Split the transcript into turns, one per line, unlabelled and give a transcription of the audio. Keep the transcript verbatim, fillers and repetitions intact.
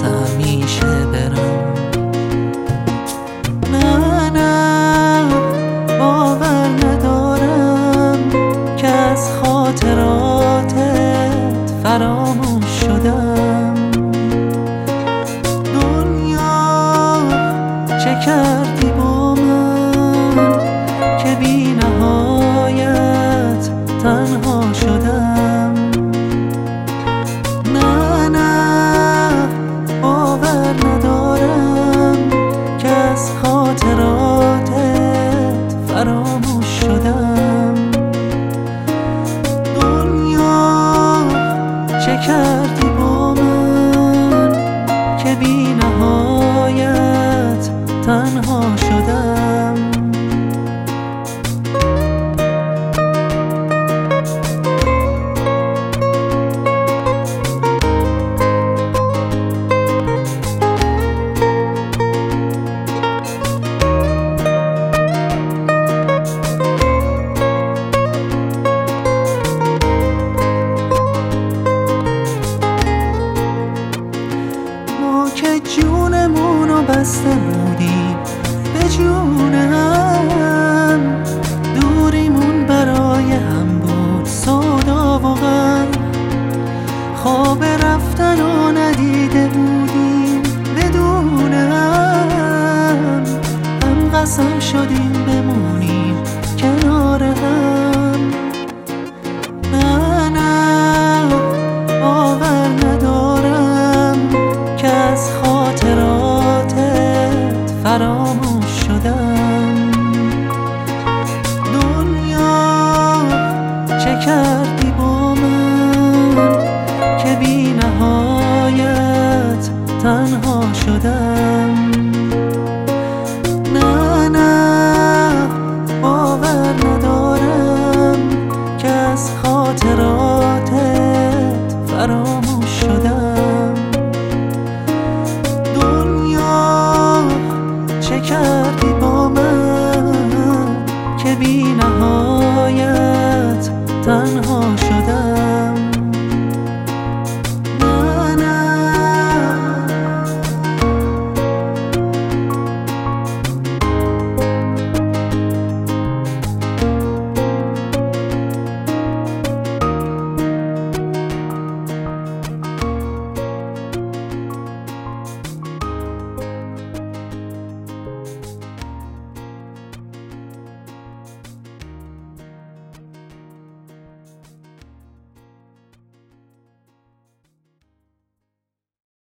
واسه همیشه برم. نه نه باور ندارم که از خاطراتت فراموش شدم. دنیا چه کردی با من که بی نهایت تنها شدم. نه نه باور ندارم که از خاطراتت فراموش شدم. دنیا چه کردی با من که بی نهایت تنها شدم. که جونمونو بسته بودیم به جون هم، دوریمون برای هم بود سودا و غم. خواب رفتن رو ندیده بودیم بدون هم، هم قسم شدیم بمونیم کنار هم. نه نه باور ندارم که از خاطراتت فراموش شدم. دنیا چه کردی با من که بی نهایت تنها شدم.